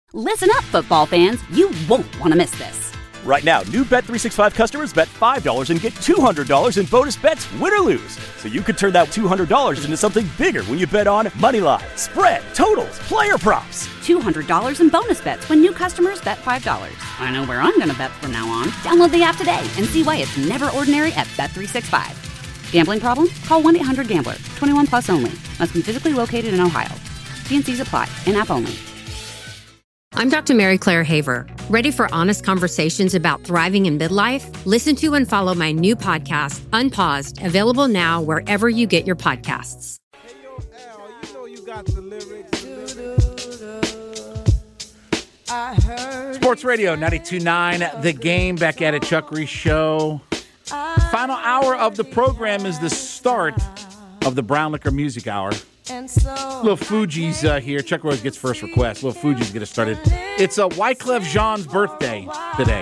Listen up, football fans. You won't want to miss this. Right now, new Bet365 customers bet $5 and get $200 in bonus bets, win or lose. So you could turn that $200 into something bigger when you bet on moneyline, spread, totals, player props. $200 in bonus bets when new customers bet $5. I know where I'm going to bet from now on. Download the app today and see why it's never ordinary at Bet365. Gambling problem? Call 1-800-GAMBLER. 21 plus only. Must be physically located in Ohio. T&Cs apply. In-app only. I'm Dr. Mary Claire Haver. Ready for honest conversations about thriving in midlife? Listen to and follow my new podcast, Unpaused, available now wherever you get your podcasts. Hey, yo, Al, you know you got the lyrics. I heard Sports Radio 92.9, The Game, back at it, Chuck Reese Show. Final hour of the program is the start of the Brown Liquor Music Hour. Little Fuji's here. Chuck Rose gets first request. Little Fuji's get us started. It's Wyclef Jean's birthday today.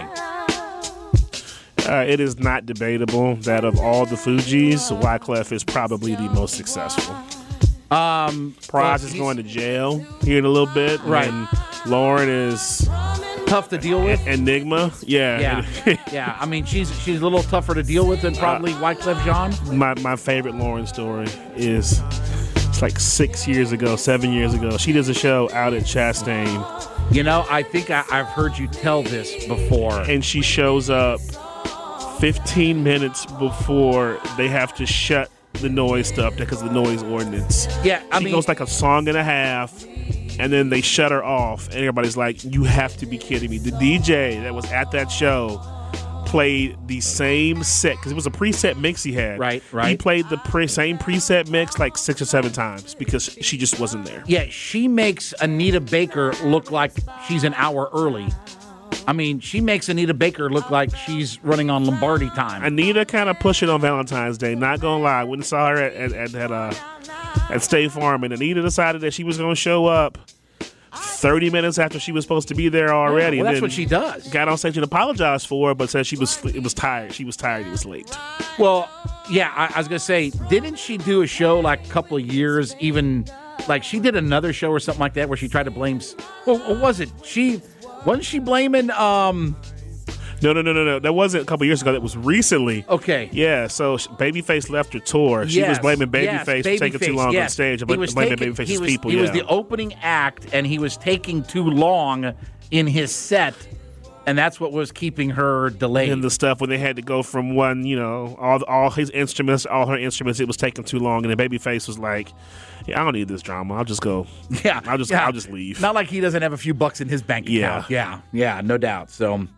It is not debatable that of all the Fugees, Wyclef is probably the most successful. Pras is going to jail here in a little bit. Right. And Lauren is tough to deal with. Enigma. Yeah. Yeah. I mean, she's a little tougher to deal with than probably Wyclef Jean. My favorite Lauren story is it's like 7 years ago. She does a show out at Chastain. You know, I think I've heard you tell this before. And she shows up 15 minutes before they have to shut the noise stuff because of the noise ordinance. Yeah, she goes like a song and a half, and then they shut her off, and everybody's like, "You have to be kidding me!" The DJ that was at that show played the same set because it was a preset mix he had. Right. He played the same preset mix like 6 or 7 times because she just wasn't there. Yeah, she makes Anita Baker look like she's an hour early. I mean, she makes Anita Baker look like she's running on Lombardi time. Anita kind of pushed it on Valentine's Day. Not gonna lie, I went and saw her at State Farm, and Anita decided that she was gonna show up 30 minutes after she was supposed to be there already. Yeah, well, and that's what she does. Got on stage and apologized for it, but said it was tired. She was tired. It was late. Well, yeah, I was gonna say, didn't she do a show like a couple of years? Even like she did another show or something like that where she tried to blame. Well, what was it? Wasn't she blaming? No. That wasn't a couple years ago. That was recently. Okay. Yeah. So Babyface left her tour. She was blaming Babyface for taking too long on stage. Blaming Babyface's people. He was the opening act, and he was taking too long in his set, and that's what was keeping her delayed. And the stuff when they had to go from one, all his instruments, all her instruments, it was taking too long, and then Babyface was like, "Yeah, I don't need this drama. I'll just go. Yeah, I'll just leave." Not like he doesn't have a few bucks in his bank account. Yeah, no doubt. So,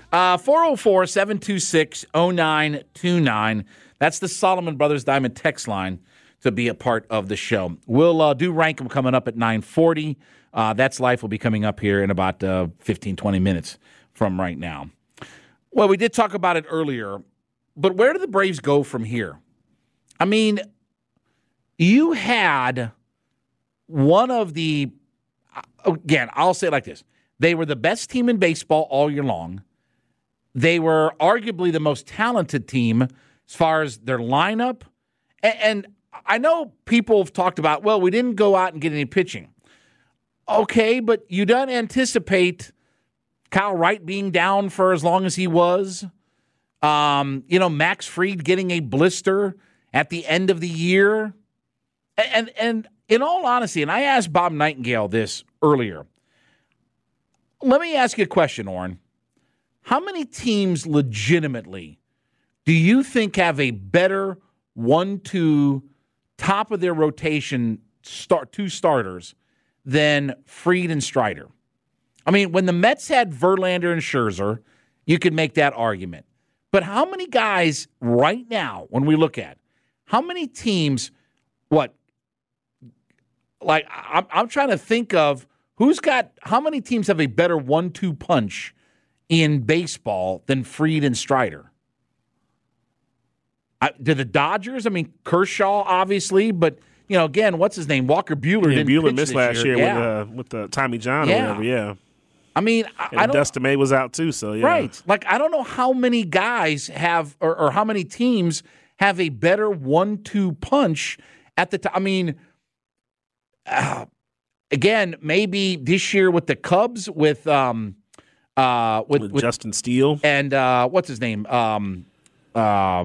404-726-0929. That's the Solomon Brothers Diamond text line to be a part of the show. We'll do Rank 'em coming up at 9:40. That's Life will be coming up here in about 15, 20 minutes from right now. Well, we did talk about it earlier, but where do the Braves go from here? I mean, you had one of the, again, I'll say it like this. They were the best team in baseball all year long. They were arguably the most talented team as far as their lineup. And I know people have talked about, well, we didn't go out and get any pitching. Okay, but you don't anticipate Kyle Wright being down for as long as he was. Max Fried getting a blister at the end of the year. And in all honesty, and I asked Bob Nightingale this earlier, let me ask you a question, Orrin. How many teams legitimately do you think have a better 1-2 top of their rotation two starters than Fried and Strider? I mean, when the Mets had Verlander and Scherzer, you could make that argument. But how many guys right now, when we look at, how many teams, I'm trying to think of how many teams have a better 1-2 punch in baseball than Fried and Strider? Do the Dodgers? I mean, Kershaw, obviously, but, again, what's his name? Walker Buehler didn't Buehler pitch missed this last year with the Tommy John or whatever, yeah. I mean, and Dustin May was out too, so yeah. Right. Like, I don't know how many guys have or how many teams have a better 1-2 punch at the time. I mean, again, maybe this year with the Cubs with Justin Steele and what's his name? My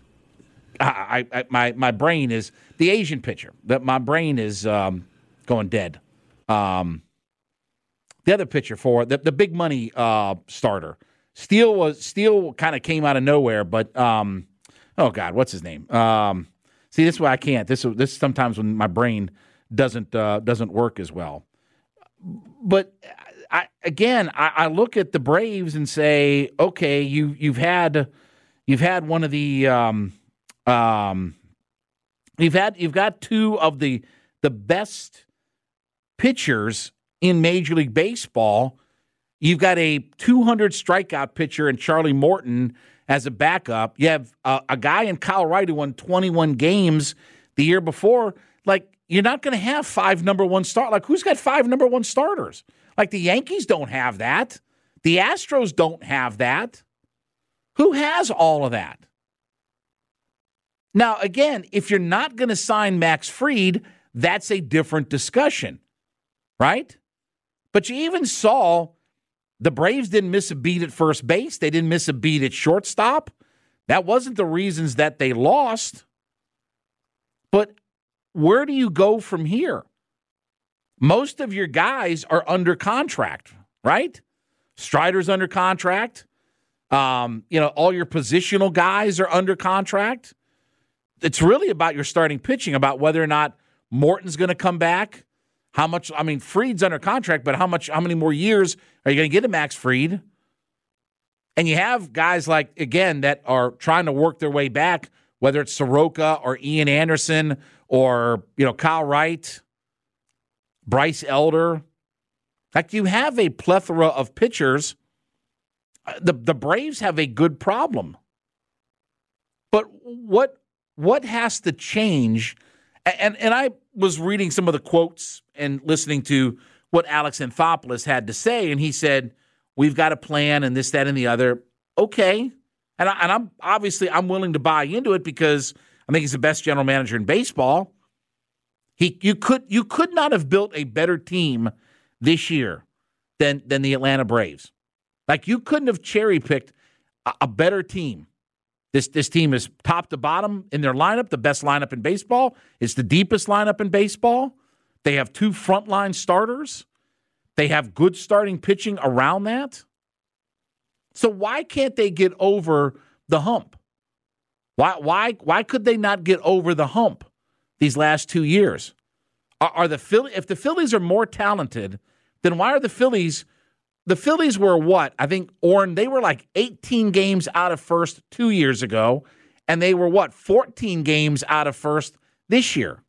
brain is the Asian pitcher. My brain is going dead. The other pitcher for the big money starter. Steele kind of came out of nowhere, but oh God, what's his name? See, this is why I can't. This is sometimes when my brain doesn't work as well. But I look at the Braves and say, okay, you've had one of the you've got two of the best pitchers in Major League Baseball. You've got a 200 strikeout pitcher in Charlie Morton as a backup. You have a guy in Kyle Wright who won 21 games the year before. Like, you're not going to have 5 number one stars. Like, who's got 5 number one starters? Like, the Yankees don't have that. The Astros don't have that. Who has all of that? Now, again, if you're not going to sign Max Fried, that's a different discussion, right? But you even saw the Braves didn't miss a beat at first base. They didn't miss a beat at shortstop. That wasn't the reasons that they lost. But where do you go from here? Most of your guys are under contract, right? Strider's under contract. All your positional guys are under contract. It's really about your starting pitching, about whether or not Morton's going to come back. How much? I mean, Fried's under contract, but how many more years are you going to get a Max Fried? And you have guys like, again, that are trying to work their way back, whether it's Soroka or Ian Anderson or, Kyle Wright, Bryce Elder. Like, you have a plethora of pitchers. The Braves have a good problem. But what has to change? And I was reading some of the quotes and listening to what Alex Anthopoulos had to say, and he said, we've got a plan and this, that, and the other. Okay. And I'm obviously willing to buy into it because I think he's the best general manager in baseball. You could not have built a better team this year than the Atlanta Braves. Like, you couldn't have cherry-picked a better team. This team is top to bottom in their lineup, the best lineup in baseball. It's the deepest lineup in baseball. They have 2 frontline starters. They have good starting pitching around that. So why can't they get over the hump? Why could they not get over the hump these last 2 years? If the Phillies are more talented, then why are the Phillies? The Phillies were what? I think, Orrin, they were like 18 games out of first 2 years ago, and they were what? 14 games out of first this year.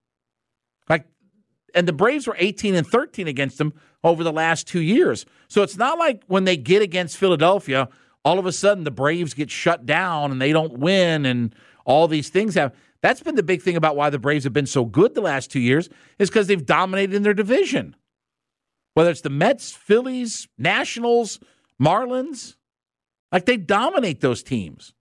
And the Braves were 18 and 13 against them over the last 2 years. So it's not like when they get against Philadelphia, all of a sudden the Braves get shut down and they don't win and all these things have. That's been the big thing about why the Braves have been so good the last 2 years, is because they've dominated in their division. Whether it's the Mets, Phillies, Nationals, Marlins, like, they dominate those teams.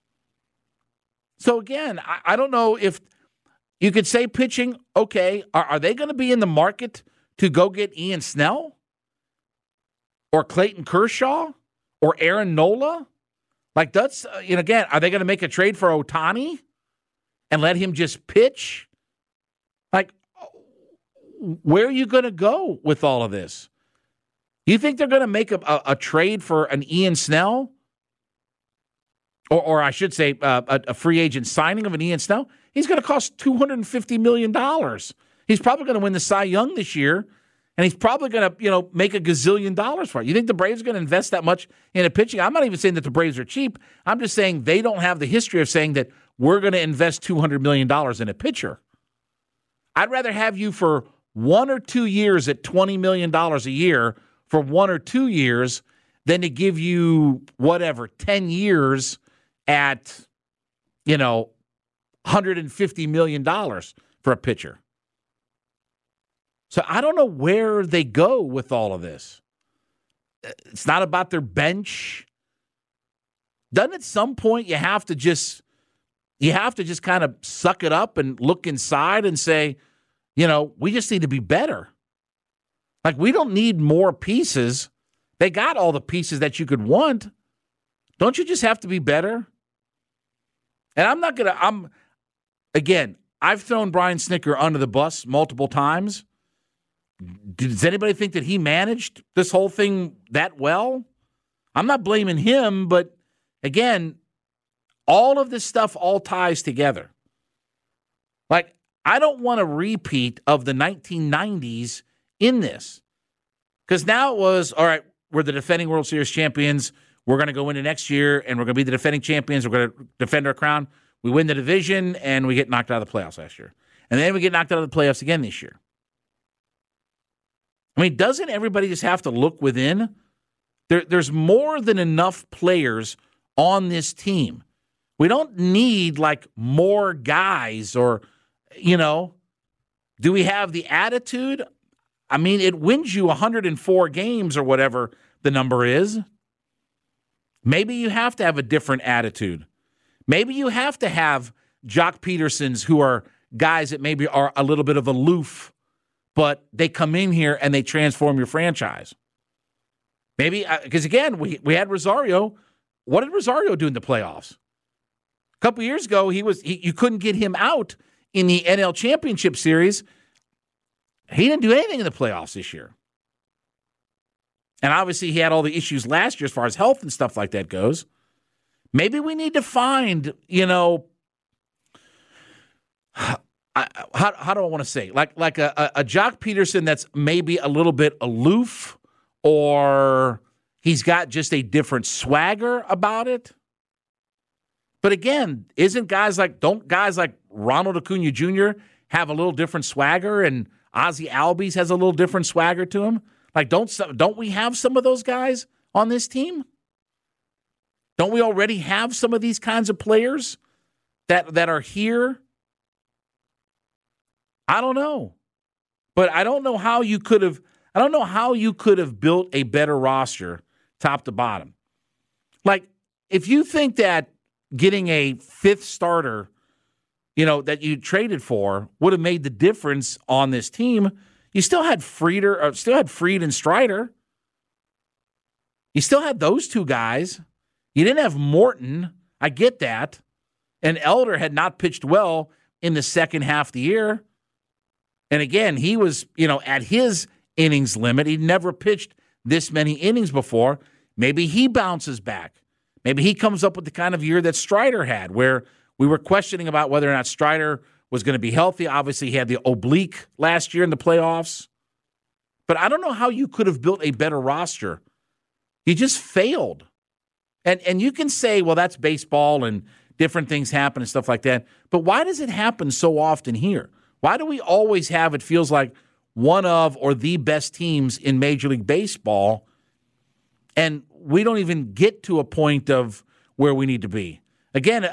So again, I don't know if you could say pitching, okay, are they going to be in the market to go get Ian Snell or Clayton Kershaw or Aaron Nola? Like, that's, again, are they going to make a trade for Ohtani and let him just pitch? Like, where are you going to go with all of this? You think they're going to make a trade for an Ian Snell? Or I should say a free agent signing of an Ian Snell? He's going to cost $250 million. He's probably going to win the Cy Young this year, and he's probably going to make $1 gazillion for it. You think the Braves are going to invest that much in a pitching? I'm not even saying that the Braves are cheap. I'm just saying they don't have the history of saying that we're going to invest $200 million in a pitcher. I'd rather have you for 1 or 2 years at $20 million a year for 1 or 2 years than to give you, 10 years at, $150 million for a pitcher. So I don't know where they go with all of this. It's not about their bench. Doesn't at some point you have to just kind of suck it up and look inside and say, we just need to be better. Like, we don't need more pieces. They got all the pieces that you could want. Don't you just have to be better? And again, I've thrown Brian Snitker under the bus multiple times. Does anybody think that he managed this whole thing that well? I'm not blaming him, but again, all of this stuff all ties together. Like, I don't want a repeat of the 1990s in this. Because now it was, all right, we're the defending World Series champions. We're going to go into next year, and we're going to be the defending champions. We're going to defend our crown. We win the division, and we get knocked out of the playoffs last year. And then we get knocked out of the playoffs again this year. I mean, doesn't everybody just have to look within? There's more than enough players on this team. We don't need, like, more guys or, do we have the attitude? I mean, it wins you 104 games or whatever the number is. Maybe you have to have a different attitude. Maybe you have to have Jock Petersons who are guys that maybe are a little bit of aloof, but they come in here and they transform your franchise. Maybe, because again, we had Rosario. What did Rosario do in the playoffs? A couple years ago, you couldn't get him out in the NL Championship Series. He didn't do anything in the playoffs this year. And obviously he had all the issues last year as far as health and stuff like that goes. Maybe we need to find, how do I want to say? Like a Jock Peterson that's maybe a little bit aloof, or he's got just a different swagger about it. But again, don't guys like Ronald Acuna Jr. have a little different swagger, and Ozzie Albies has a little different swagger to him? Like, don't we have some of those guys on this team? Don't we already have some of these kinds of players that are here? I don't know. But I don't know how you could have built a better roster top to bottom. Like, if you think that getting a fifth starter, that you traded for would have made the difference on this team, you still had Fried and Strider. You still had those two guys. You didn't have Morton. I get that. And Elder had not pitched well in the second half of the year. And again, he was, at his innings limit. He'd never pitched this many innings before. Maybe he bounces back. Maybe he comes up with the kind of year that Strider had, where we were questioning about whether or not Strider was going to be healthy. Obviously, he had the oblique last year in the playoffs. But I don't know how you could have built a better roster. You just failed. And you can say, well, that's baseball and different things happen and stuff like that. But why does it happen so often here? Why do we always have, it feels like, one of or the best teams in Major League Baseball, and we don't even get to a point of where we need to be? Again,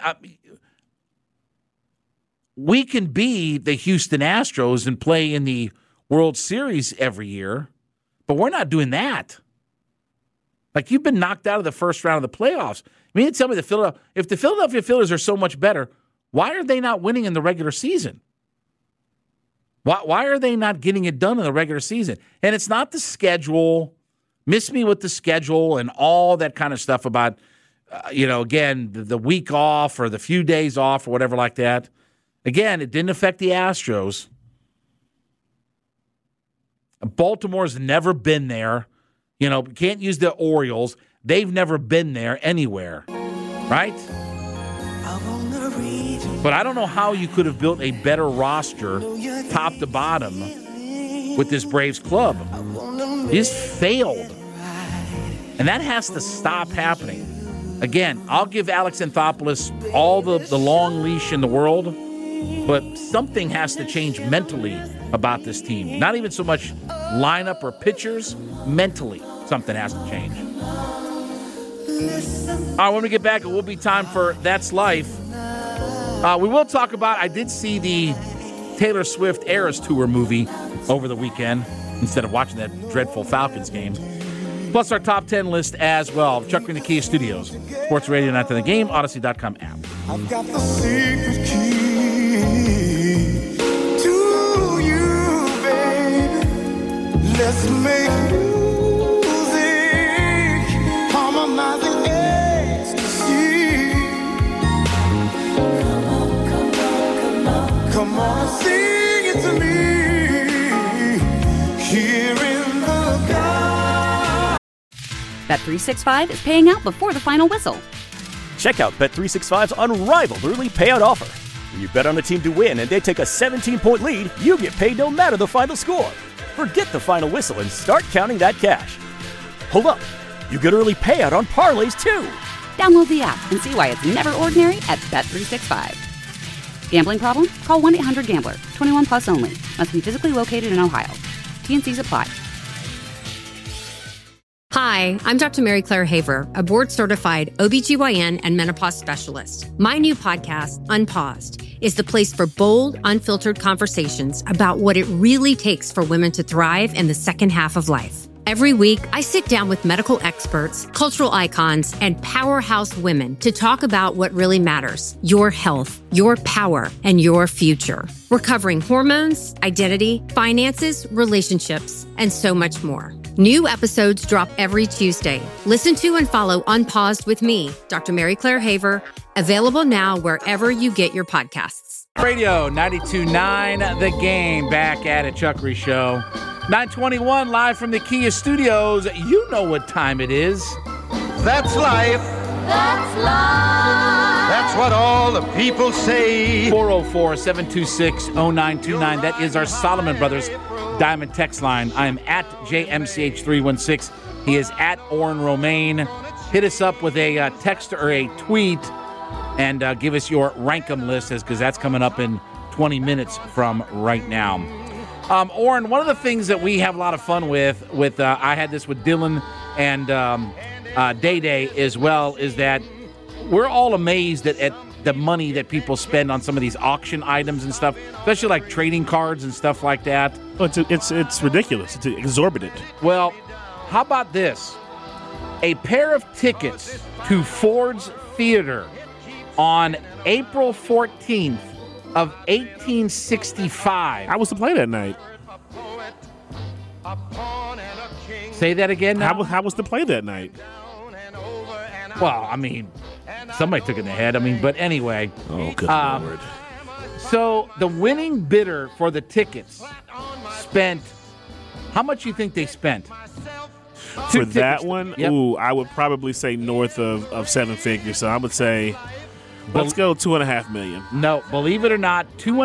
we can be the Houston Astros and play in the World Series every year, but we're not doing that. Like, you've been knocked out of the first round of the playoffs. I mean, tell me if the Philadelphia Phillies are so much better, why are they not winning in the regular season? Why are they not getting it done in the regular season? And it's not the schedule. Miss me with the schedule and all that kind of stuff about, again, the week off or the few days off or whatever like that. Again, it didn't affect the Astros. Baltimore's never been there. Can't use the Orioles. They've never been there anywhere, right? But I don't know how you could have built a better roster top to bottom with this Braves club. You just failed. And that has to stop happening. Again, I'll give Alex Anthopoulos all the long leash in the world, but something has to change mentally about this team. Not even so much lineup or pitchers. Mentally, something has to change. All right, when we get back, it will be time for That's Life. We will talk about, I did see the Taylor Swift Eras Tour movie over the weekend instead of watching that dreadful Falcons game. Plus our top 10 list as well. Chuck in the Kia Studios. Sports Radio 9 to the Game, Odyssey.com app. I've got the secret key to you, baby. Let's make music, harmonizing ecstasy. Come on, sing it to me. Here in the garden. Bet365 is paying out before the final whistle. Check out Bet365's unrivaled early payout offer. When you bet on a team to win and they take a 17-point lead, you get paid no matter the final score. Forget the final whistle and start counting that cash. Hold up. You get early payout on parlays, too. Download the app and see why it's never ordinary at Bet365. Gambling problem? Call 1-800-GAMBLER. 21 plus only. Must be physically located in Ohio. T&Cs apply. Hi, I'm Dr. Mary Claire Haver, a board-certified OBGYN and menopause specialist. My new podcast, Unpaused, is the place for bold, unfiltered conversations about what it really takes for women to thrive in the second half of life. Every week, I sit down with medical experts, cultural icons, and powerhouse women to talk about what really matters: your health, your power, and your future. We're covering hormones, identity, finances, relationships, and so much more. New episodes drop every Tuesday. Listen to and follow Unpaused with me, Dr. Mary Claire Haver, available now wherever you get your podcasts. Radio 92.9, The Game, back at it, Chuck Reese Show. 9:21, live from the Kia Studios. You know what time it is. That's life. That's life. That's what all the people say. 404-726-0929. That is our Solomon Brothers Diamond text line. I am at JMCH316. He is at Orrin Romaine. Hit us up with a text or a tweet and give us your rank-em list, because that's coming up in 20 minutes from right now. Orrin, one of the things that we have a lot of fun with I had this with Dylan and Day Day as well, is that we're all amazed at the money that people spend on some of these auction items and stuff, especially like trading cards and stuff like that. Oh, it's ridiculous. It's exorbitant. Well, how about this? A pair of tickets to Ford's Theater on April 14th of 1865. I was to play that night. Say that again now? How was to play that night? Well, I mean, somebody took it in the head. I mean, but anyway. Oh, good Lord. So the winning bidder for the tickets spent, how much do you think they spent? For that one? Yep. Ooh, I would probably say north of seven figures. So I would say, let's go $2.5 million. No, believe it or not,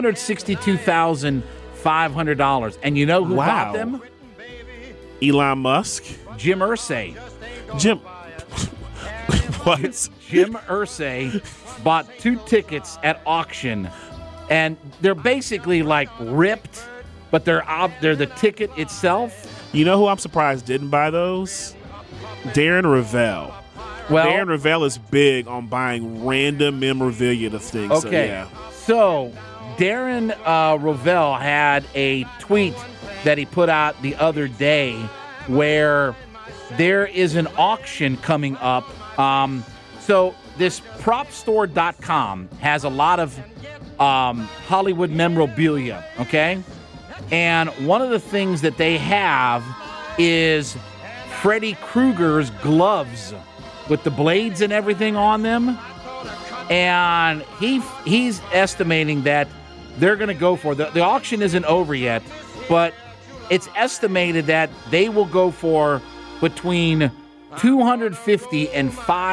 $262,500. And you know who bought them? Elon Musk. Jim Irsay. Jim. What? Jim Irsay bought 2 tickets at auction, and they're basically like ripped, but they're the ticket itself. You know who I'm surprised didn't buy those? Darren Ravel. Well, Darren Ravel is big on buying random memorabilia of things. Okay. So Darren Ravel had a tweet that he put out the other day where there is an auction coming up. So this propstore.com has a lot of Hollywood memorabilia, okay? And one of the things that they have is Freddy Krueger's gloves with the blades and everything on them. And he's estimating that they're going to go for, the auction isn't over yet, but it's estimated that they will go for between $250,000 and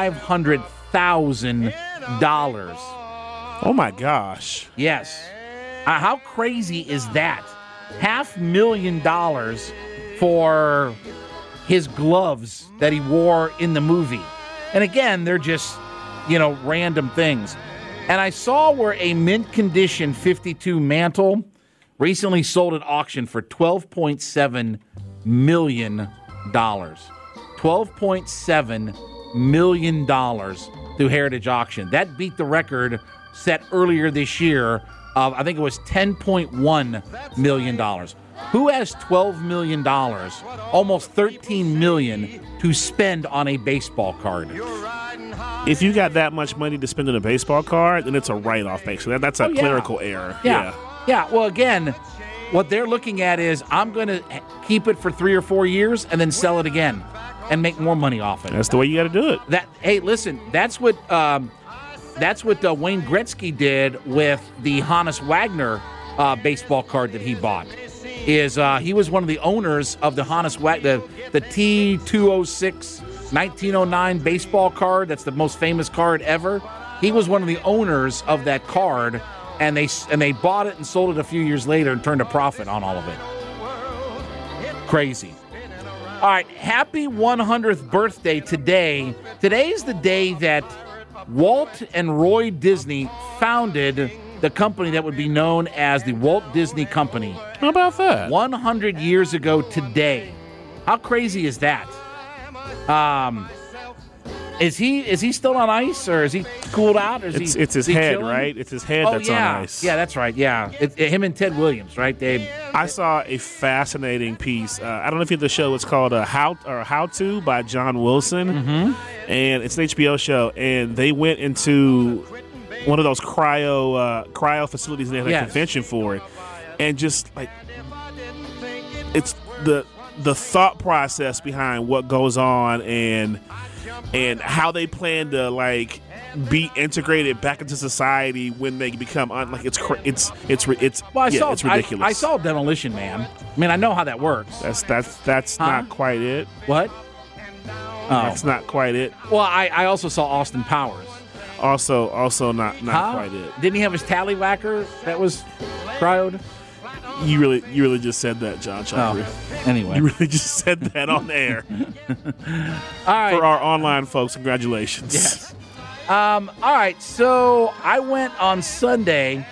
$500,000. Oh my gosh! Yes. How crazy is that? $500,000 for his gloves that he wore in the movie. And again, they're just, random things. And I saw where a mint condition 52 mantle recently sold at auction for $12.7 million. $12.7 million through Heritage Auction. That beat the record set earlier this year of, I think it was $10.1 million. Who has $12 million, almost $13 million, to spend on a baseball card? If you got that much money to spend on a baseball card, then it's a write-off, basically. That's a clerical error. Yeah. Well, again, What they're looking at is, I'm going to keep it for 3 or 4 years and then sell it again and make more money off it. That's the way you got to do it. Hey, listen, that's what Wayne Gretzky did with the Hannes Wagner baseball card that he bought. He was one of the owners of the Hannes Wagner, the T206 1909 baseball card. That's the most famous card ever. He was one of the owners of that card, and they bought it and sold it a few years later and turned a profit on all of it. Crazy. All right, happy 100th birthday today. Today is the day that Walt and Roy Disney founded the company that would be known as the Walt Disney Company. How about that? 100 years ago today. How crazy is that? Is he still on ice, or is he cooled out? Or is it's his head, chilling? Right? It's his head that's on ice. Yeah, that's right. Yeah, him and Ted Williams, right? I saw a fascinating piece. I don't know if you know the show. It's called How To by John Wilson, and it's an HBO show. And they went into one of those cryo facilities, and they had a convention for it, and just like it's the thought process behind what goes on and how they plan to like be integrated back into society when they become it's ridiculous. I saw Demolition Man. I mean, I know how that works. That's not quite it. What? That's not quite it. Well, I also saw Austin Powers. Also not quite it. Didn't he have his tallywhacker that was cryoed? You really just said that, John Chopper. Anyway. You really just said that on air. All right. For our online folks, congratulations. Yes. All right, so I went on Sunday.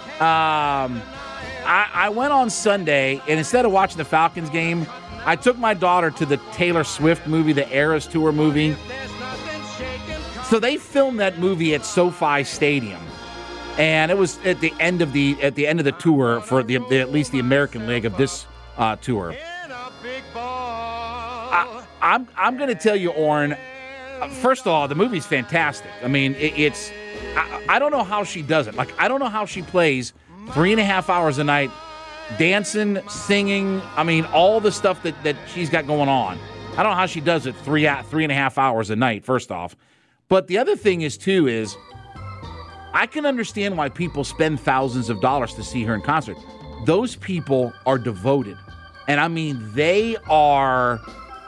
I went on Sunday, and instead of watching the Falcons game, I took my daughter to the Taylor Swift movie, the Eras Tour movie. So they filmed that movie at SoFi Stadium. And it was at the end of the tour for at least the American leg of this tour. I'm going to tell you, Orrin. First of all, the movie's fantastic. I mean, I don't know how she does it. Like, I don't know how she plays 3.5 hours a night, dancing, singing. I mean, all the stuff that she's got going on. I don't know how she does it 3.5 hours a night. First off, but the other thing is I can understand why people spend thousands of dollars to see her in concert. Those people are devoted. And I mean, they are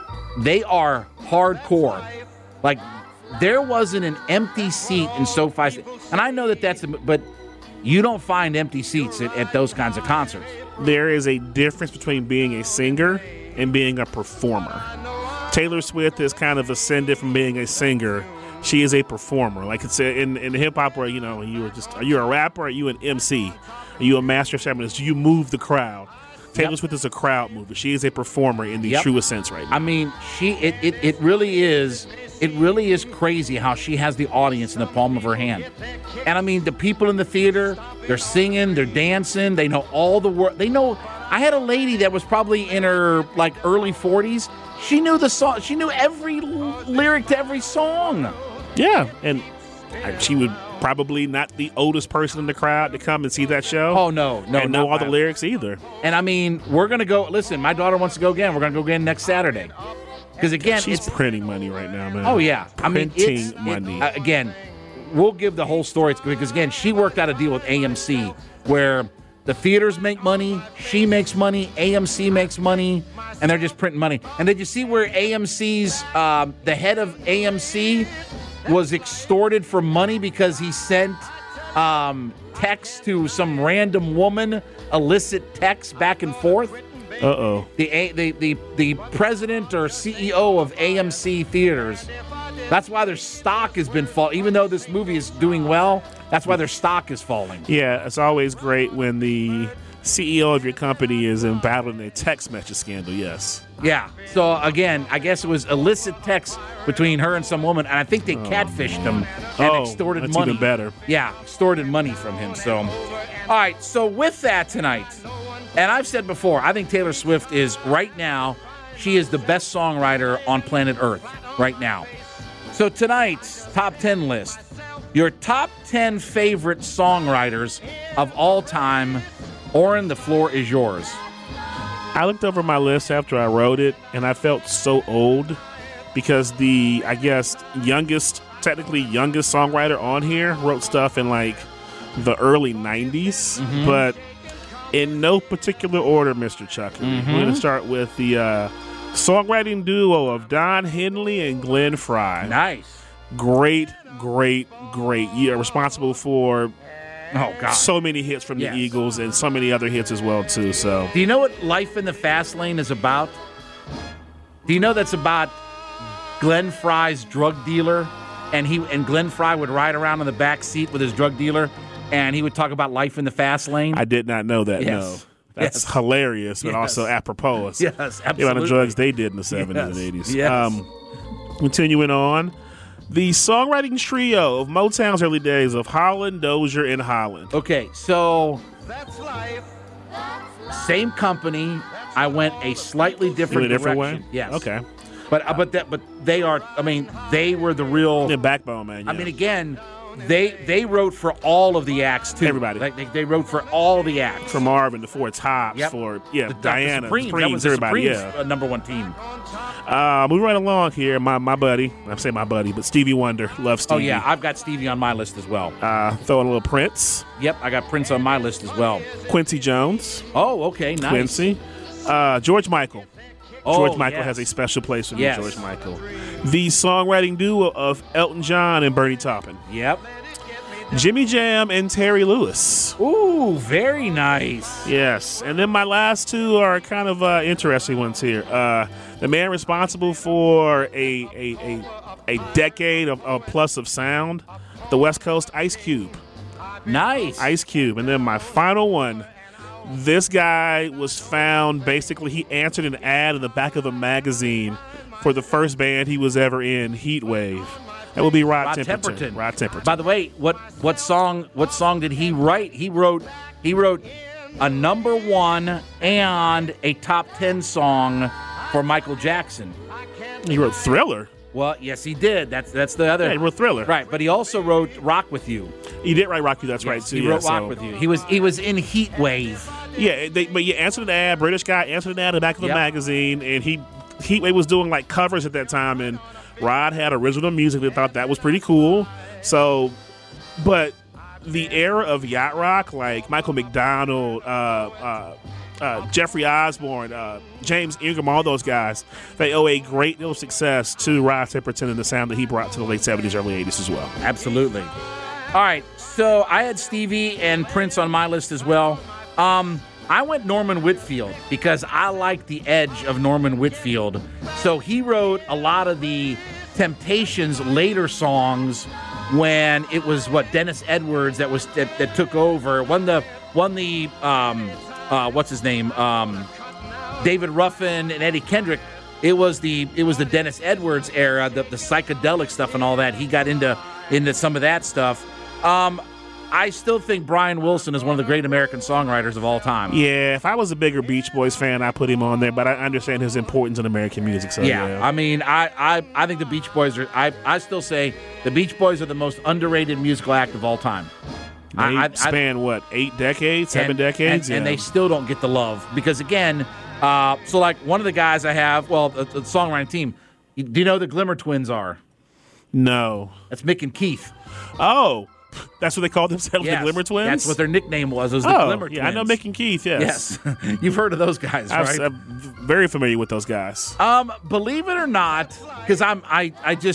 hardcore. Like, there wasn't an empty seat in SoFi. And I know but you don't find empty seats at those kinds of concerts. There is a difference between being a singer and being a performer. Taylor Swift has kind of ascended from being a singer. She is a performer. Like it's in hip hop, where are you a rapper? Or are you an MC? Are you a master of ceremonies? Do you move the crowd? Taylor Swift is a crowd mover. She is a performer in the truest sense right now. I mean, it really is. It really is crazy how she has the audience in the palm of her hand. And I mean, the people in the theater, they're singing, they're dancing, they know all the words. They know. I had a lady that was probably in her like early 40s. She knew the song. She knew every lyric to every song. Yeah, and she would probably not the oldest person in the crowd to come and see that show. Oh, no. And know all the lyrics either. And I mean, we're going to go. Listen, my daughter wants to go again. We're going to go again next Saturday. Because again, she's printing money right now, man. Oh, yeah. Printing money. Again, we'll give the whole story. Because, again, she worked out a deal with AMC where the theaters make money, she makes money, AMC makes money, and they're just printing money. And did you see where AMC's, the head of AMC was extorted for money because he sent texts to some random woman, illicit texts back and forth? Uh-oh. The president or CEO of AMC Theaters, that's why their stock has been falling. Even though this movie is doing well, that's why their stock is falling. Yeah, it's always great when the CEO of your company is embattled in a text message scandal, yes. Yeah. So, again, I guess it was illicit texts between her and some woman, and I think they catfished him and extorted that's money. Even better. Yeah, extorted money from him. So, all right, so with that tonight, and I've said before, I think Taylor Swift is, right now, she is the best songwriter on planet Earth right now. So tonight's top 10 list, your top 10 favorite songwriters of all time Oren, the floor is yours. I looked over my list after I wrote it, and I felt so old because the, I guess, technically youngest songwriter on here wrote stuff in like the early 90s, but in no particular order, Mr. Chucker. We're going to start with the songwriting duo of Don Henley and Glenn Frey. Nice. Great. You're responsible for so many hits from the Eagles and so many other hits as well, too. So, do you know what Life in the Fast Lane is about? Do you know that's about Glenn Frey's drug dealer? And Glenn Frey would ride around in the back seat with his drug dealer, and he would talk about life in the fast lane. I did not know that, no. That's hilarious, but also apropos. Yes, absolutely. The amount of drugs they did in the 70s and 80s. Yes. Continuing on, the songwriting trio of Motown's early days of Holland, Dozier, and Holland. Okay, so same company. I went a slightly different direction. Way? Yes. Okay. But they are. I mean, they were the real backbone, man. Yeah. I mean, again, they wrote for all of the acts too. Everybody. Like they wrote for all the acts. From Marvin to Four Tops, for Diana, the Supremes. That was everybody. The Supremes, number one team. Moving right along here, my buddy. I'm saying my buddy, but Stevie Wonder. Love Stevie. Oh yeah, I've got Stevie on my list as well. Throwing a little Prince. Yep, I got Prince on my list as well. Quincy Jones. Oh, okay, nice. Quincy. George Michael. George Michael yes. has a special place for me, George Michael. The songwriting duo of Elton John and Bernie Taupin. Yep. Jimmy Jam and Terry Lewis. Ooh, very nice. Yes. And then my last two are kind of interesting ones here. The man responsible for a decade of plus of sound, the West Coast, Ice Cube. Nice. Ice Cube. And then my final one, this guy was found, basically, he answered an ad in the back of a magazine for the first band he was ever in, Heatwave. That would be Rod Temperton. Rod Temperton. By the way, what song did he write? He wrote a number one and a top 10 song for Michael Jackson. He wrote Thriller. Well, yes, he did. That's the other. Yeah, he wrote Thriller. Right, but he also wrote Rock With You. He did write Rock With You. That's right too. He wrote Rock With You. He was in Heatwave. Yeah, but you answered an ad. British guy answered an ad in the back of a magazine, and Heatwave was doing like covers at that time, and Rod had original music. They thought that was pretty cool. So, but the era of yacht rock, like Michael McDonald, Jeffrey Osborne, James Ingram, all those guys, they owe a great deal of success to Rod Temperton and the sound that he brought to the late 70s, early 80s as well. Absolutely. All right, so I had Stevie and Prince on my list as well. I went Norman Whitfield because I like the edge of Norman Whitfield. So he wrote a lot of the Temptations' later songs when it was Dennis Edwards that took over. Won the what's his name? David Ruffin and Eddie Kendrick. It was the Dennis Edwards era, the psychedelic stuff and all that. He got into some of that stuff. I still think Brian Wilson is one of the great American songwriters of all time. Yeah, if I was a bigger Beach Boys fan, I'd put him on there, but I understand his importance in American music. So yeah. I mean, I think the Beach Boys are. I still say the Beach Boys are the most underrated musical act of all time. They span 8 decades, 7 decades, and they still don't get the love because again, so like one of the guys I have, the songwriting team. Do you know who the Glimmer Twins are? No, that's Mick and Keith. Oh. That's what they called themselves, the Glimmer Twins? That's what their nickname was the Glimmer Twins. Yeah, I know Mick and Keith, yes. You've heard of those guys, right? I'm very familiar with those guys. Believe it or not, because I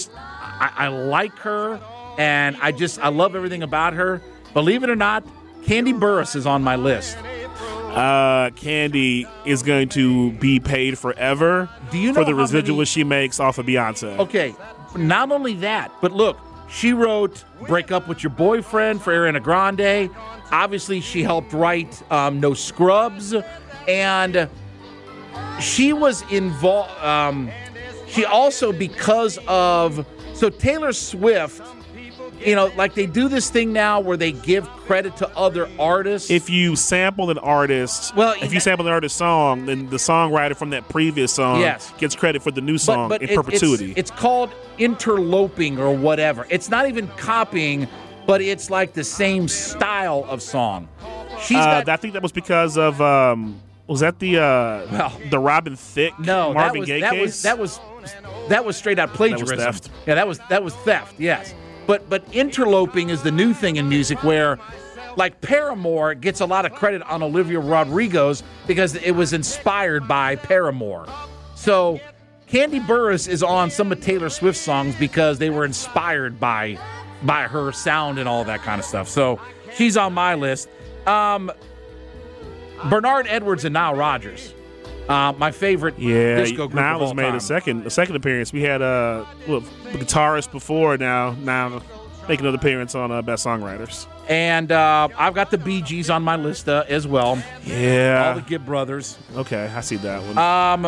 like her, and I love everything about her. Believe it or not, Candy Burris is on my list. Candy is going to be paid forever for the residuals she makes off of Beyonce. Okay, not only that, but look, she wrote Break Up With Your Boyfriend for Ariana Grande. Obviously, she helped write No Scrubs. And she was involved. She also, because of... So Taylor Swift, like they do this thing now where they give credit to other artists. If you sample an artist, if you sample an artist's song, then the songwriter from that previous song gets credit for the new song in perpetuity. It's called interloping or whatever. It's not even copying, but it's like the same style of song. She's got, I think that was because of was that the Robin Thicke Marvin Gaye case? That was straight out plagiarism. That was theft. Yeah, that was theft. Yes, but interloping is the new thing in music where. Like Paramore gets a lot of credit on Olivia Rodrigo's because it was inspired by Paramore. So Candy Burris is on some of Taylor Swift's songs because they were inspired by her sound and all that kind of stuff. So she's on my list. Bernard Edwards and Nile Rodgers, my favorite disco group Nile of all has made time. a second appearance. We had the guitarist before now make another appearance on Best Songwriters. And I've got the Bee Gees on my list as well. Yeah. All the Gibb brothers. Okay, I see that one.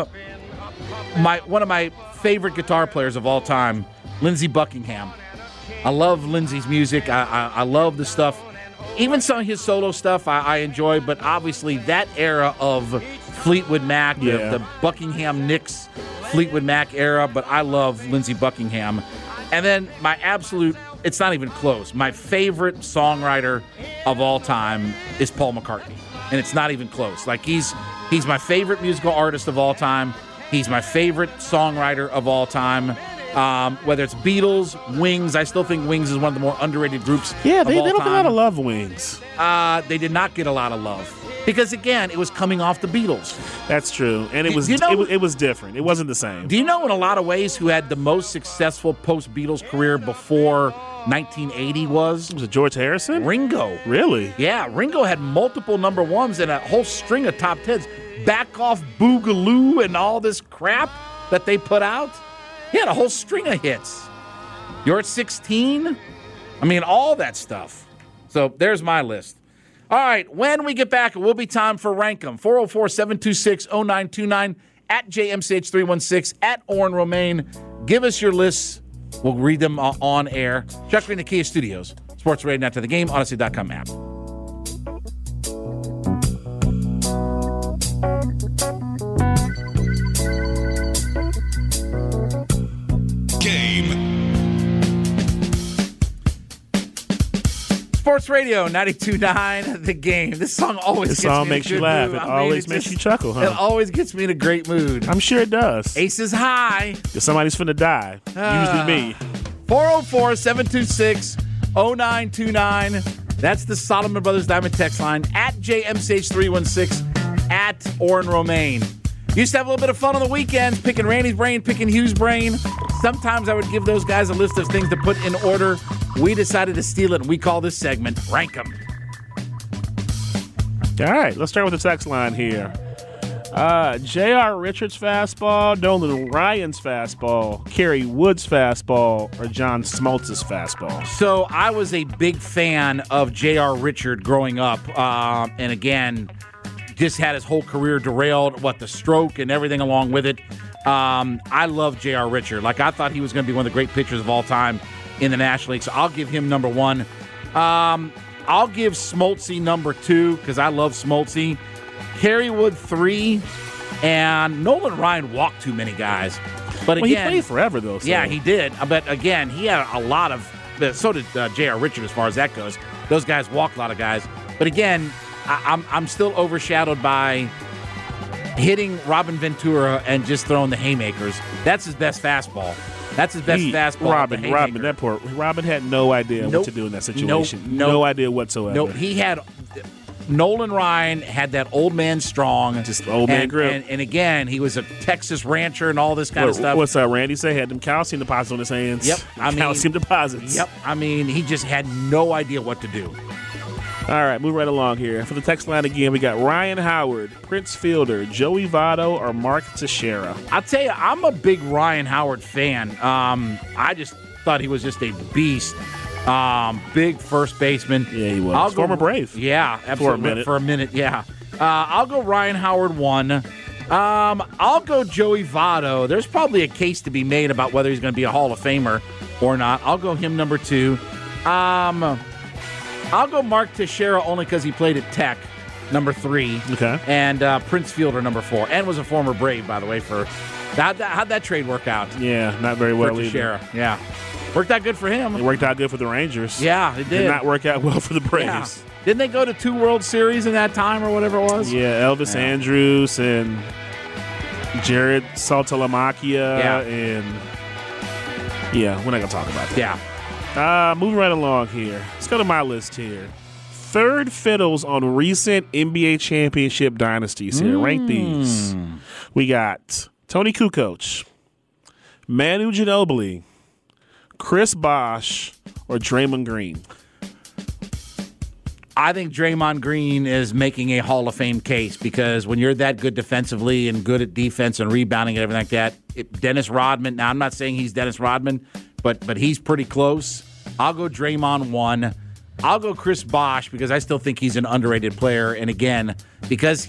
One of my favorite guitar players of all time, Lindsey Buckingham. I love Lindsey's music. I love the stuff. Even some of his solo stuff I enjoy, but obviously that era of Fleetwood Mac, the Buckingham Nicks Fleetwood Mac era, but I love Lindsey Buckingham. And then my absolute, it's not even close, my favorite songwriter of all time is Paul McCartney. And it's not even close. Like he's my favorite musical artist of all time. He's my favorite songwriter of all time. Whether it's Beatles, Wings, I still think Wings is one of the more underrated groups they of all don't get a time. lot of love, Wings. They did not get a lot of love. Because, again, it was coming off the Beatles. That's true. And it was different. It wasn't the same. Do you know in a lot of ways who had the most successful post-Beatles career before 1980 was? Was it George Harrison? Ringo. Really? Yeah, Ringo had multiple number ones and a whole string of top tens. Back Off Boogaloo and all this crap that they put out. He had a whole string of hits. You're at 16? I mean, all that stuff. So there's my list. All right, when we get back, it will be time for Rank 'em. 404-726-0929, at JMCH316, at Orrin Romaine. Give us your lists. We'll read them on air. Chuck Green, the Kia Studios. Sports Radio Now to the Game, Odyssey.com app. Sports Radio 92.9 The Game. This song always This gets song me makes in a you good laugh. mood. It always makes you chuckle, huh? It always gets me in a great mood. I'm sure it does. Aces high. Because somebody's finna die. Usually me. 404-726-0929. That's the Solomon Brothers Diamond text line. At JMCH316. At Orrin Romaine. Used to have a little bit of fun on the weekends, picking Randy's brain, picking Hugh's brain. Sometimes I would give those guys a list of things to put in order. We decided to steal it, and we call this segment Rank 'em. All right, let's start with the text line here. J.R. Richards' fastball, Nolan Ryan's fastball, Kerry Wood's fastball, or John Smoltz's fastball? So I was a big fan of J.R. Richard growing up, and again, just had his whole career derailed, the stroke and everything along with it. I love J.R. Richard. Like, I thought he was going to be one of the great pitchers of all time in the National League, so I'll give him number one. I'll give Smoltzy number two because I love Smoltzy. Kerry Wood 3, and Nolan Ryan walked too many guys. But again, he played forever though. So. Yeah, he did. But again, he had a lot of. So did J.R. Richard as far as that goes. Those guys walked a lot of guys. But again, I'm still overshadowed by hitting Robin Ventura and just throwing the haymakers. That's his best fastball. That's his best fastball. Robin had no idea what to do in that situation. No idea whatsoever. Nope. He had Nolan Ryan had that old man strong, just old man grip. And again, he was a Texas rancher and all this kind of stuff. What's Randy say? Had them calcium deposits on his hands. Yep, calcium deposits. Yep. I mean, he just had no idea what to do. All right, move right along here. For the text line again, we got Ryan Howard, Prince Fielder, Joey Votto, or Mark Teixeira. I'll tell you, I'm a big Ryan Howard fan. I just thought he was just a beast. Big first baseman. Yeah, he was. Former Brave. Yeah, absolutely. For a minute, yeah. I'll go Ryan Howard 1. I'll go Joey Votto. There's probably a case to be made about whether he's going to be a Hall of Famer or not. I'll go him number 2. I'll go Mark Teixeira only because he played at Tech, number 3. Okay. And Prince Fielder, number 4. And was a former Brave, by the way. How'd that trade work out? Yeah, not very well for Teixeira. either. Yeah. Worked out good for him. It worked out good for the Rangers. Yeah, it did. Did not work out well for the Braves. Yeah. Didn't they go to 2 World Series in that time or whatever it was? Yeah, Elvis Andrus and Jared Saltalamacchia. And we're not going to talk about that. Yeah. Moving right along here. Let's go to my list here. Third fiddles on recent NBA championship dynasties here. Rank these. We got Tony Kukoc, Manu Ginobili, Chris Bosh, or Draymond Green. I think Draymond Green is making a Hall of Fame case because when you're that good defensively and good at defense and rebounding and everything like that, Dennis Rodman, now I'm not saying he's Dennis Rodman, but he's pretty close. I'll go Draymond 1. I'll go Chris Bosh because I still think he's an underrated player. And because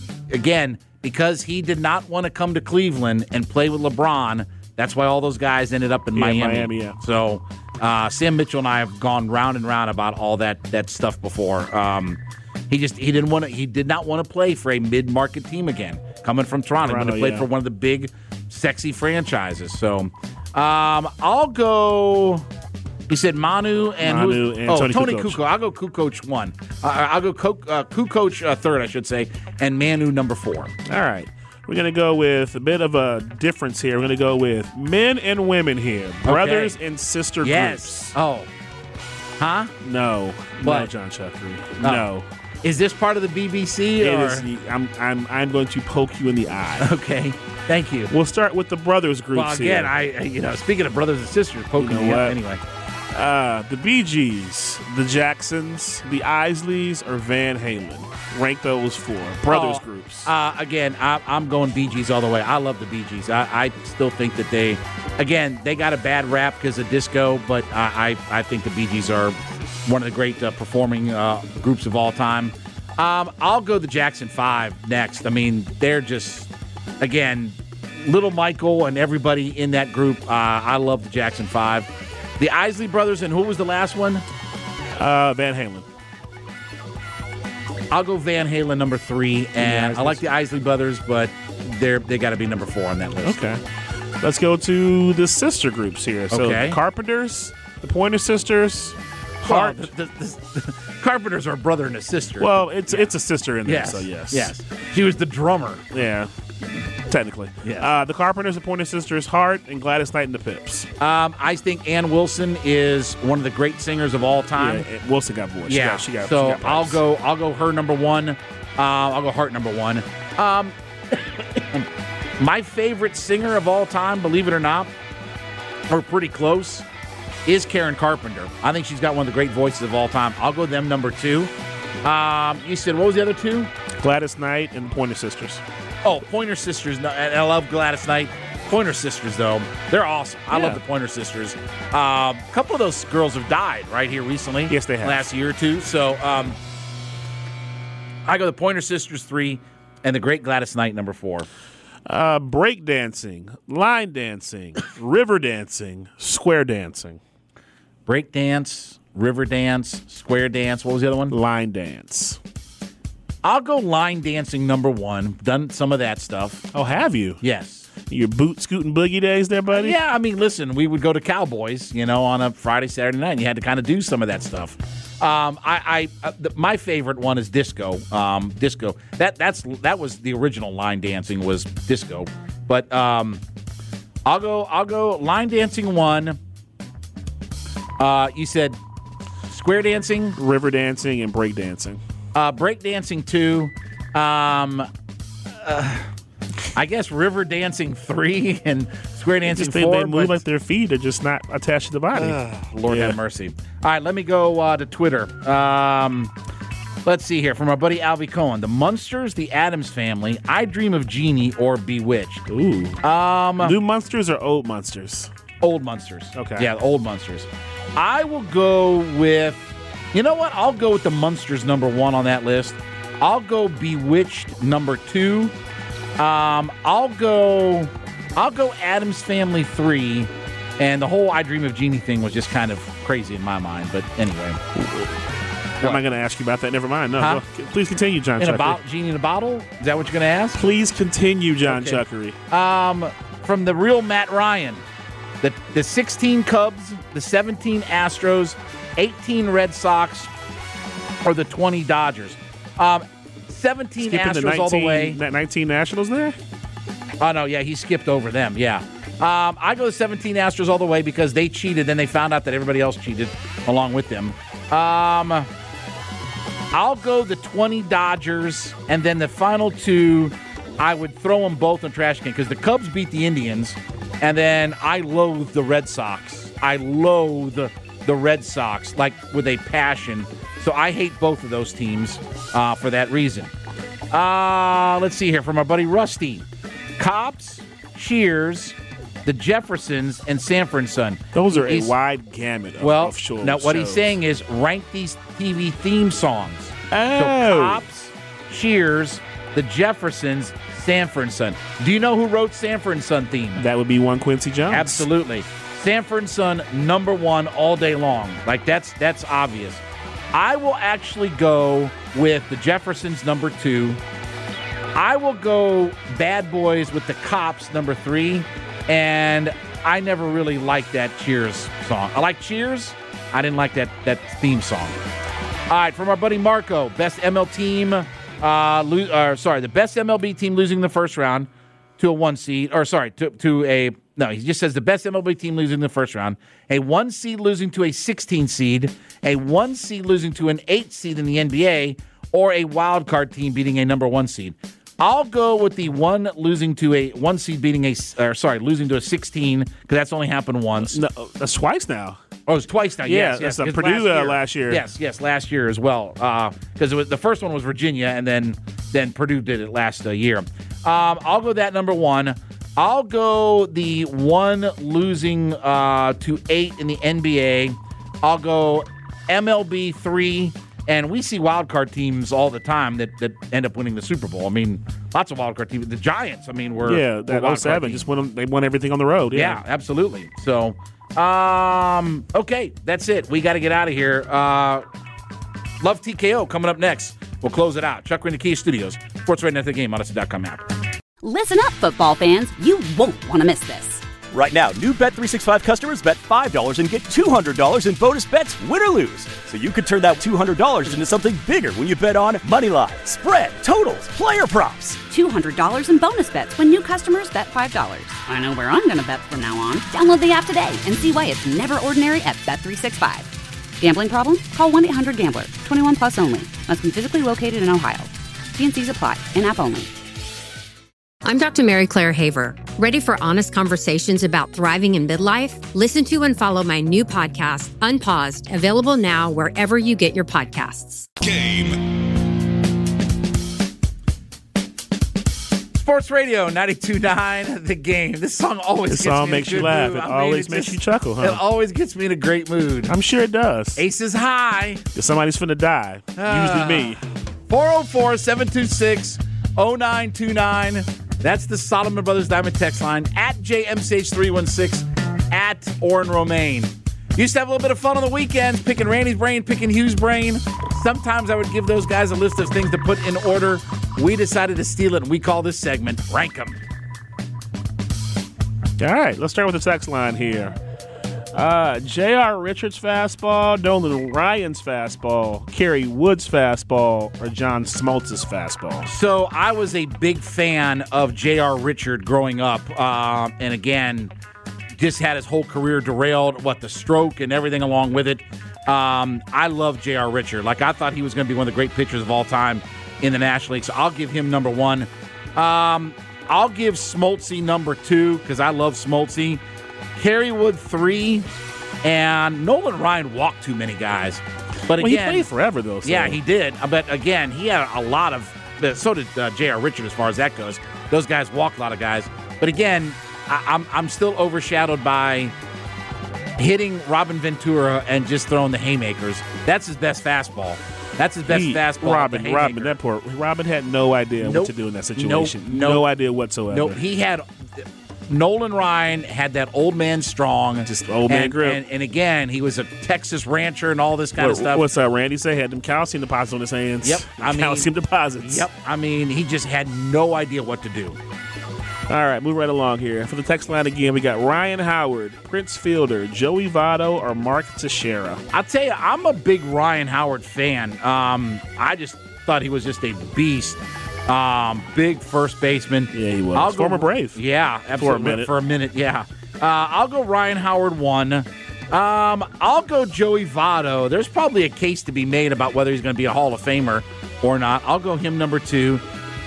he did not want to come to Cleveland and play with LeBron, that's why all those guys ended up in Miami. Yeah. So Sam Mitchell and I have gone round and round about all that stuff before. He did not want to play for a mid-market team again, coming from Toronto. He wanted to play for one of the big, sexy franchises. So I'll go. He said Manu and Tony Kukoc. I'll go Kukoc 1. I'll go Kukoc 3rd, I should say, and Manu number 4. All right. We're going to go with a bit of a difference here. We're going to go with men and women here. Brothers and sister groups. Oh. Huh? No. What? No, John Chuckery. No. Is this part of the BBC? I'm going to poke you in the eye. Okay. Thank you. We'll start with the brothers groups Well, again, here. Speaking of brothers and sisters, poking me up anyway. The Bee Gees, the Jacksons, the Isleys, or Van Halen. Rank those 4 brothers groups. Again, I'm going Bee Gees all the way. I love the Bee Gees. I still think that they got a bad rap because of disco, but I think the Bee Gees are one of the great performing groups of all time. I'll go the Jackson 5 next. I mean, they're just, again, Little Michael and everybody in that group. I love the Jackson 5. The Isley Brothers, and who was the last one? Van Halen. I'll go Van Halen number 3, and I like the Isley Brothers, but they got to be number 4 on that list. Okay. Let's go to the sister groups here. So the Carpenters, the Pointer Sisters, Hart. Well, the Carpenters are a brother and a sister. Well, it's a sister in there, so yes. Yes. She was the drummer. Yeah. Technically. Yeah. The Carpenters, the Pointer Sisters, Hart, and Gladys Knight and the Pips. I think Ann Wilson is one of the great singers of all time. Yeah, Wilson got voice. Yeah. She got I'll go her number 1. I'll go Hart number 1. My favorite singer of all time, believe it or not, or pretty close, is Karen Carpenter. I think she's got one of the great voices of all time. I'll go them number 2. You said, what was the other 2? Gladys Knight and the Pointer Sisters. Oh, Pointer Sisters. And I love Gladys Knight. Pointer Sisters, though, they're awesome. I love the Pointer Sisters. A couple of those girls have died right here recently. Yes, they have. Last year or two. So I go the Pointer Sisters 3 and the great Gladys Knight number 4. Break dancing, line dancing, river dancing, square dancing. Break dance, river dance, square dance. What was the other one? Line dance. I'll go line dancing number 1. Done some of that stuff. Oh, have you? Yes. Your boot scooting boogie days there, buddy? Yeah, I mean, listen, we would go to Cowboys, on a Friday, Saturday night, and you had to kind of do some of that stuff. My favorite one is disco. Disco. That was the original line dancing was disco. But I'll go line dancing 1. You said square dancing, river dancing, and break dancing. Break dancing 2. I guess river dancing 3 and square dancing 4. They move like their feet are just not attached to the body. Lord have mercy. All right, let me go to Twitter. Let's see here from our buddy Alvy Cohen. The Munsters, the Addams Family, I Dream of Jeannie, or Bewitched. Ooh. New Munsters or old Munsters? Old Munsters. Okay. Yeah, old Munsters. I will go with. You know what? I'll go with the Munsters number 1 on that list. I'll go Bewitched number 2. I'll go Addams Family 3, and the whole I Dream of Jeannie thing was just kind of crazy in my mind. But anyway, am I going to ask you about that? Never mind. No, huh? Please continue, John. Genie in a bottle? Is that what you're going to ask? Please continue, John Chuckery. From the real Matt Ryan, the 16 Cubs, the 17 Astros, 18 Red Sox, or the 20 Dodgers. 17 Skipping Astros all the way. 19 Nationals there? Oh, no, yeah, he skipped over them, yeah. I go to 17 Astros all the way because they cheated, then they found out that everybody else cheated along with them. I'll go the 20 Dodgers, and then the final two, I would throw them both in trash can because the Cubs beat the Indians, and then I loathe the Red Sox. I loathe the Red Sox, like with a passion. So I hate both of those teams for that reason. Let's see here from our buddy Rusty. Cops, Cheers, the Jeffersons, and Sanford and Son. Those are a wide gamut of shows. Now what he's saying is rank these TV theme songs. Oh. So Cops, Cheers, the Jeffersons, Sanford and Son. Do you know who wrote Sanford and Son theme? That would be one Quincy Jones. Absolutely. Sanford and Son, number one all day long. Like, that's obvious. I will actually go with the Jeffersons, number 2. I will go Bad Boys with the Cops, number 3. And I never really liked that Cheers song. I like Cheers. I didn't like that theme song. All right, from our buddy Marco, best ML team, the best MLB team losing the first round to a 1 seed, he just says the best MLB team losing the first round, a 1 seed losing to a 16 seed, a 1 seed losing to an 8 seed in the NBA, or a wild card team beating a number 1 seed. I'll go with the one losing to a 1 seed losing to a 16 because that's only happened once. No, that's twice now. Oh, it's twice now. Yeah, yes. that's Purdue last year. Yes, last year as well. Because the first one was Virginia, and then Purdue did it last year. I'll go that number 1. I'll go the one losing to 8 in the NBA. I'll go MLB 3. And we see wild card teams all the time that end up winning the Super Bowl. I mean, lots of wild card teams. The Giants, were that 07 just they won everything on the road. Yeah, absolutely. So, okay, that's it. We got to get out of here. Love TKO coming up next. We'll close it out. Chuck Rainey Kia Studios, Sports Radio Net the Game, Odyssey.com app. Listen up, football fans. You won't want to miss this. Right now, new Bet365 customers bet $5 and get $200 in bonus bets, win or lose. So you could turn that $200 into something bigger when you bet on moneyline, spread, totals, player props. $200 in bonus bets when new customers bet $5. I know where I'm going to bet from now on. Download the app today and see why it's never ordinary at Bet365. Gambling problem? Call 1-800-GAMBLER. 21 plus only. Must be physically located in Ohio. T&Cs apply. In-app only. I'm Dr. Mary Claire Haver. Ready for honest conversations about thriving in midlife? Listen to and follow my new podcast, Unpaused, available now wherever you get your podcasts. Game. Sports Radio 92.9 The Game. This song always makes you laugh. It always makes you chuckle, huh? It always gets me in a great mood. I'm sure it does. Aces high. Because somebody's finna die. Usually me. 404-726-0929. That's the Solomon Brothers Diamond text line at JMCH316 at Orrin Romaine. Used to have a little bit of fun on the weekends, picking Randy's brain, picking Hugh's brain. Sometimes I would give those guys a list of things to put in order. We decided to steal it, and we call this segment Rank 'em. All right, let's start with the text line here. J.R. Richards fastball, Nolan Ryan's fastball, Kerry Wood's fastball, or John Smoltz's fastball? So I was a big fan of J.R. Richard growing up, and again, just had his whole career derailed, the stroke and everything along with it. I love J.R. Richard. I thought he was going to be one of the great pitchers of all time in the National League, so I'll give him number 1. I'll give Smoltzy number 2 because I love Smoltzy. Kerry Wood 3, and Nolan Ryan walked too many guys. But again, he played forever though. So. Yeah, he did. But again, he had a lot of. So did J.R. Richard as far as that goes. Those guys walked a lot of guys. But again, I'm still overshadowed by hitting Robin Ventura and just throwing the haymakers. That's his best fastball. That's his best fastball. Robin had no idea what to do in that situation. No idea whatsoever. Nope. He had. Nolan Ryan had that old man strong. Just old man grip. And again, he was a Texas rancher and all this kind of stuff. What's Randy say? Had them calcium deposits on his hands. Yep. Calcium deposits. Yep. He just had no idea what to do. All right, move right along here. For the text line again, we got Ryan Howard, Prince Fielder, Joey Votto, or Mark Teixeira. I'll tell you, I'm a big Ryan Howard fan. I just thought he was just a beast. Big first baseman. Yeah, he was. Former Brave. Yeah, absolutely. For a minute, yeah. I'll go Ryan Howard 1. I'll go Joey Votto. There's probably a case to be made about whether he's going to be a Hall of Famer or not. I'll go him number 2.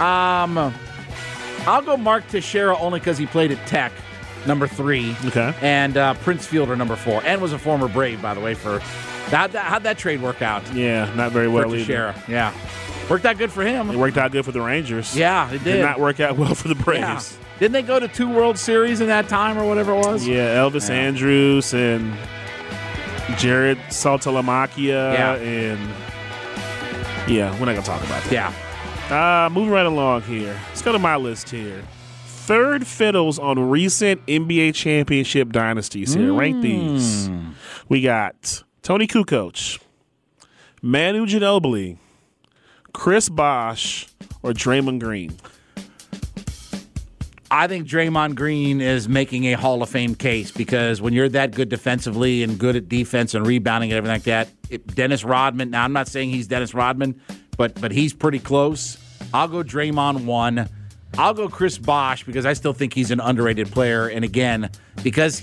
I'll go Mark Teixeira only because he played at Tech, number 3. Okay. And Prince Fielder, number 4. And was a former Brave, by the way. How'd that trade work out? Yeah, not very well for Teixeira. either. Yeah. Worked out good for him. It worked out good for the Rangers. Yeah, it did. Did not work out well for the Braves. Yeah. Didn't they go to 2 World Series in that time or whatever it was? Yeah, Elvis Andrus and Jared Saltalamacchia. And yeah, we're not going to talk about that. Yeah. Moving right along here. Let's go to my list here. Third fiddles on recent NBA championship dynasties here. Rank these. We got Tony Kukoc, Manu Ginobili, Chris Bosh, or Draymond Green. I think Draymond Green is making a Hall of Fame case because when you're that good defensively and good at defense and rebounding and everything like that, Dennis Rodman, now I'm not saying he's Dennis Rodman, but he's pretty close. I'll go Draymond 1. I'll go Chris Bosh because I still think he's an underrated player. And because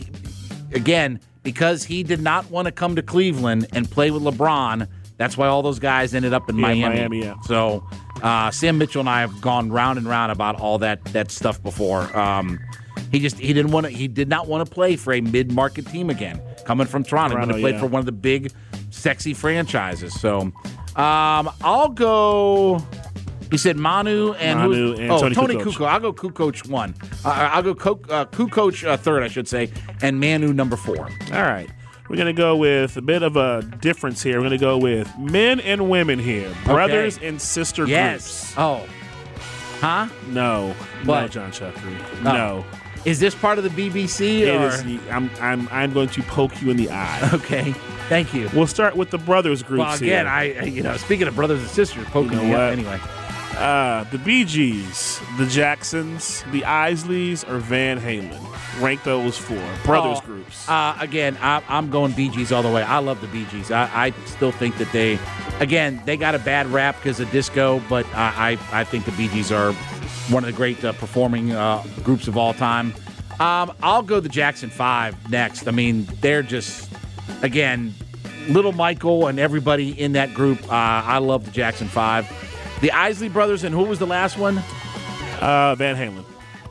he did not want to come to Cleveland and play with LeBron, that's why all those guys ended up in Miami. Yeah. So Sam Mitchell and I have gone round and round about all that stuff before. He did not want to play for a mid-market team again. Coming from Toronto, he played for one of the big, sexy franchises. So I'll go. He said Manu and Tony Kukoc. I'll go Kukoc 1. I'll go Kukoc 3rd, I should say, and Manu number 4. All right. We're going to go with a bit of a difference here. We're going to go with men and women here. Brothers and sister groups. Oh. Huh? No. What? No, John Chuckery. Oh. No. Is this part of the BBC? It or? is. I'm going to poke you in the eye. Okay. Thank you. We'll start with the brothers groups well, again, here. Speaking of brothers and sisters, poking me up anyway. The Bee Gees, the Jacksons, the Isleys, or Van Halen. Rank those 4 brothers groups. Again, I'm going Bee Gees all the way. I love the Bee Gees. I still think that they got a bad rap because of disco, but I think the Bee Gees are one of the great performing groups of all time. I'll go the Jackson 5 next. I mean, they're just, again, Little Michael and everybody in that group. I love the Jackson 5. The Isley Brothers, and who was the last one? Van Halen.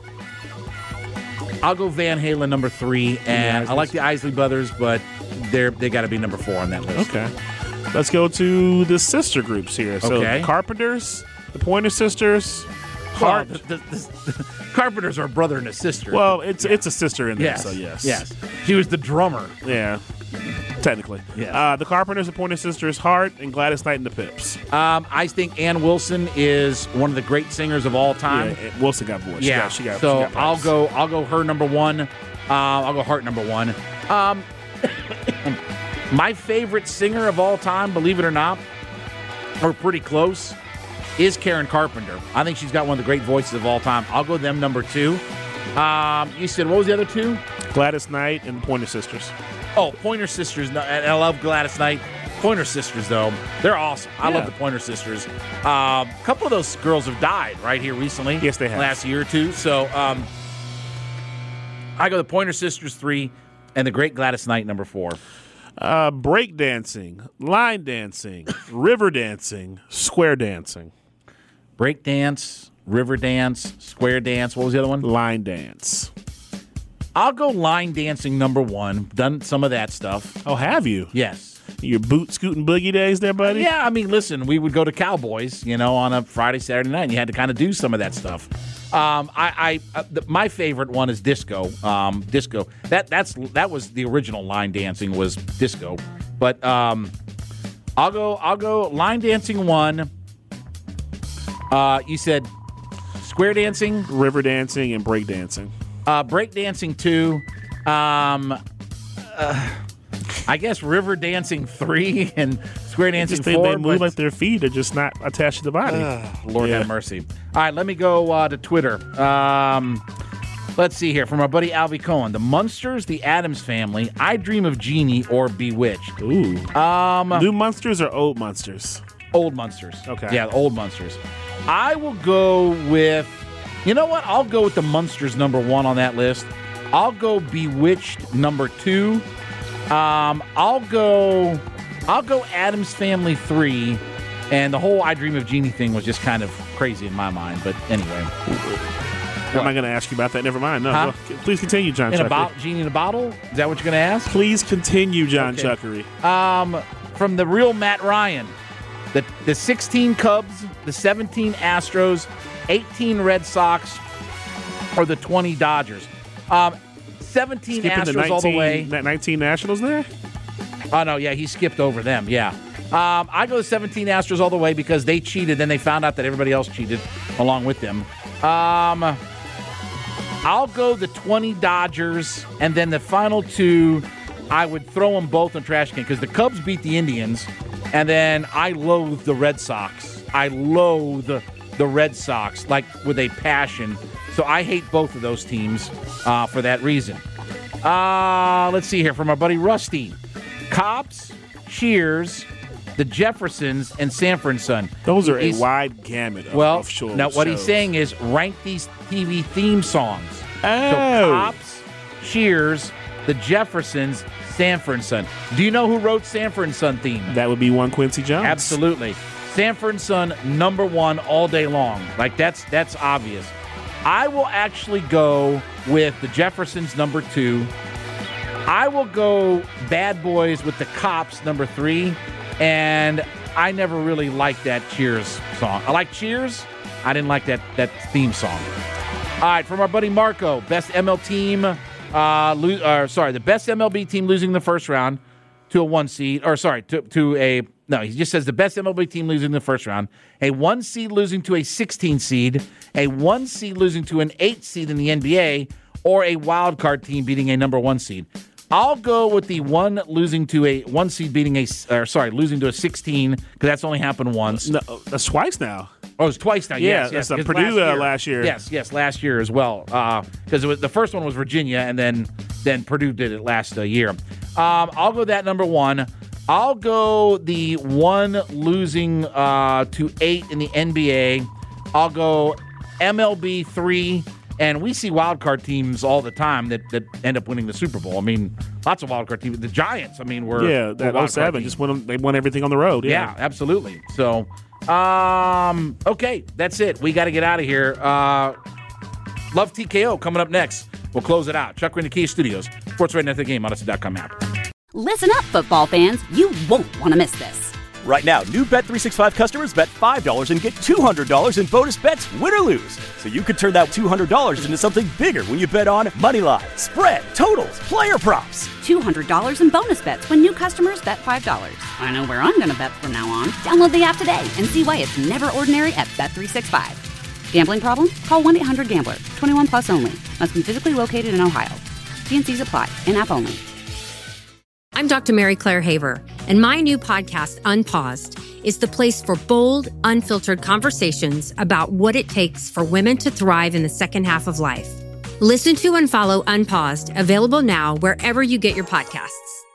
I'll go Van Halen number 3, and I like the Isley Brothers, but they got to be number 4 on that list. Okay. Let's go to the sister groups here. So the Carpenters, the Pointer Sisters, Hart. Well, the Carpenters are a brother and a sister. Well, it's a sister in there, so yes. Yes. She was the drummer. Yeah. Technically. Yeah. The Carpenters, the Pointer Sisters, Hart, and Gladys Knight and the Pips. I think Ann Wilson is one of the great singers of all time. Yeah, Wilson got voice. Yeah. She got I'll go her number 1. I'll go Hart number 1. My favorite singer of all time, believe it or not, or pretty close, is Karen Carpenter. I think she's got one of the great voices of all time. I'll go them number 2. You said, what was the other 2? Gladys Knight and the Pointer Sisters. Oh, Pointer Sisters. And I love Gladys Knight. Pointer Sisters, though, they're awesome. I love the Pointer Sisters. A couple of those girls have died right here recently. Yes, they have. Last year or 2. So I go the Pointer Sisters 3 and the great Gladys Knight number 4. Break dancing, line dancing, river dancing, square dancing. Break dance, river dance, square dance. What was the other one? Line dance. I'll go line dancing number 1. Done some of that stuff. Oh, have you? Yes. Your boot scooting boogie days there, buddy? Yeah, I mean, listen, we would go to Cowboys, on a Friday, Saturday night, and you had to kind of do some of that stuff. My favorite one is disco. Disco. That was the original line dancing was disco. But I'll go line dancing 1. You said square dancing, river dancing, and break dancing. Break dancing 2. I guess river dancing 3 and square dancing 4. They move like their feet are just not attached to the body. Lord have mercy. All right, let me go to Twitter. Let's see here from our buddy Albie Cohen. The Munsters, the Addams Family, I Dream of Jeannie, or Bewitched. Ooh. New Munsters or old Munsters? Old Munsters. Okay. Yeah, old Munsters. I will go with, you know what? I'll go with the Munsters number 1 on that list. I'll go Bewitched number 2. I'll go Addams Family 3. And the whole I Dream of Jeannie thing was just kind of crazy in my mind. But anyway. I'm not going to ask you about that. Never mind. No. Huh? Well, please continue, John Chuckery. Genie in a bottle? Is that what you're going to ask? Please continue, John Chuckery. From the real Matt Ryan, the 16 Cubs, the 17 Astros, 18 Red Sox, or the 20 Dodgers. 17 Skipping Astros all the way. 19 Nationals there? Oh, no, yeah, he skipped over them, yeah. I go the 17 Astros all the way because they cheated, then they found out that everybody else cheated along with them. I'll go the 20 Dodgers, and then the final 2, I would throw them both in trash can because the Cubs beat the Indians, and then I loathe the Red Sox. I loathe the Red Sox, like with a passion. So I hate both of those teams for that reason. Let's see here from our buddy Rusty. Cops, Cheers, the Jeffersons, and Sanford and Son. Those are a wide gamut of shows. Now what he's saying is rank these TV theme songs. Oh. So Cops, Cheers, the Jeffersons, Sanford and Son. Do you know who wrote Sanford and Son theme? That would be one Quincy Jones. Absolutely. Sanford and Son, number 1 all day long. Like, that's obvious. I will actually go with the Jeffersons, number 2. I will go Bad Boys with the Cops, number 3. And I never really liked that Cheers song. I like Cheers. I didn't like that theme song. All right, from our buddy Marco, best ML team, the best MLB team losing the first round to a 1 seed, he just says the best MLB team losing the first round, a 1 seed losing to a 16 seed, a 1 seed losing to an 8 seed in the NBA, or a wild card team beating a number 1 seed. I'll go with the one losing to a 1 seed losing to a 16 because that's only happened once. No, that's twice now. Oh, it's twice now. Yeah, yes. that's Purdue last year. Yes, last year as well. Because the first one was Virginia, and then Purdue did it last year. I'll go that number 1. I'll go the 1 losing to 8 in the NBA. I'll go MLB 3. And we see wildcard teams all the time that end up winning the Super Bowl. I mean, lots of wildcard teams. The Giants, were that 07 just they won everything on the road. Yeah, absolutely. So, okay, that's it. We got to get out of here. Love TKO coming up next. We'll close it out. Chuck in the Key Studios, Sports Radio Net the Game, Odyssey.com app. Listen up, football fans. You won't want to miss this. Right now, new Bet365 customers bet $5 and get $200 in bonus bets, win or lose. So you could turn that $200 into something bigger when you bet on moneyline, spread, totals, player props. $200 in bonus bets when new customers bet $5. I know where I'm going to bet from now on. Download the app today and see why it's never ordinary at Bet365. Gambling problem? Call 1-800-GAMBLER. 21 plus only. Must be physically located in Ohio. T&Cs apply. In-app only. I'm Dr. Mary Claire Haver, and my new podcast, Unpaused, is the place for bold, unfiltered conversations about what it takes for women to thrive in the second half of life. Listen to and follow Unpaused, available now wherever you get your podcasts.